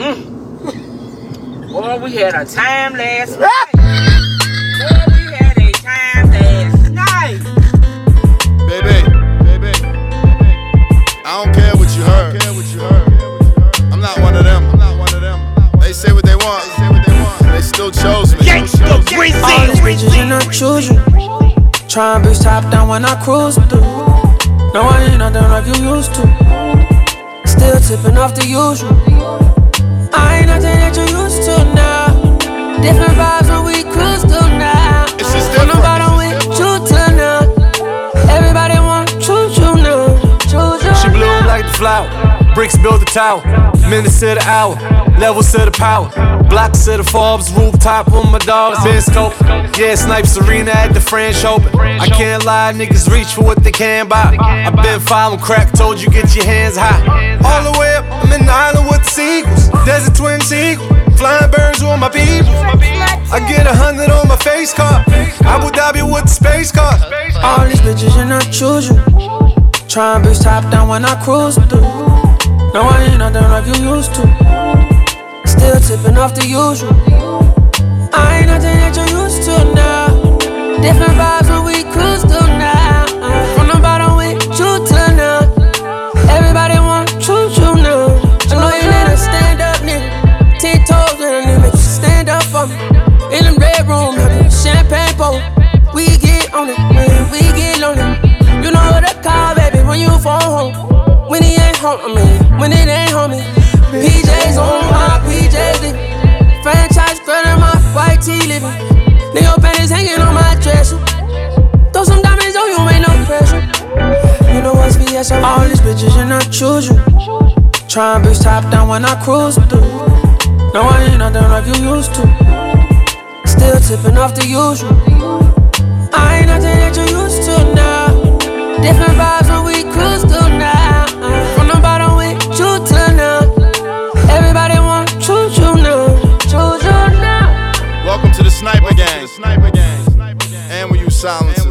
Boy, we had a time last night. Boy, we had a time last night. Baby, I don't care what you heard. I'm not one of them. They say what they want. They still chose me. All these bitches and I choose you. Try and bitch top down when I cruise through. No, I ain't nothing like you used to. Still tipping off the usual. I ain't nothing that you used to now. Different vibes when we cruise through now. It's just From the different. bottom with you till now. Everybody want choose you now. Choose you She blew now. like the flower. Bricks build the tower. Minutes to the hour. Levels to the power. Blocks to the Forbes. Rooftop on my dogs. Been scope. Yeah, Snipes Arena at the French Open. I can't lie, niggas reach for what they can buy. I been following crack, told you get your hands high. All the way up, I'm in the island with the sequels. Desert twin sequel. Flying birds with my people. I get 100 on my face card. Abu Dhabi with the space car. All these bitches and I choose you. Try and bitch top down when I cruise through. No, I ain't nothing like you used to. Still tipping off the usual. I ain't nothing that you used to now. Different vibes when we cruise through now. From the bottom with you till now. Everybody want choose you now. I know you need a stand up nigga. 10 toes and I need make you stand up for me. In the bedroom, champagne pour. We get on it, man, we get lonely. You know what I call, baby, when you phone home. When he ain't home, I mean, when it ain't homie. PJs on my PJs living. Franchise girl in my white tee living. Nigga panties hanging on my dresser. Throw some diamonds on you, ain't no pressure. You know what's VS, all these bitches and I choose you. Try and bitch top down when I cruise through. No, I ain't nothing like you used to. Still tipping off the usual. I ain't nothing that you used to now. Different vibes when we cruise through now. From the bottom with you till now. Everybody want choose you now. Choose you now. Welcome to the Sniper Gang. And we use silence.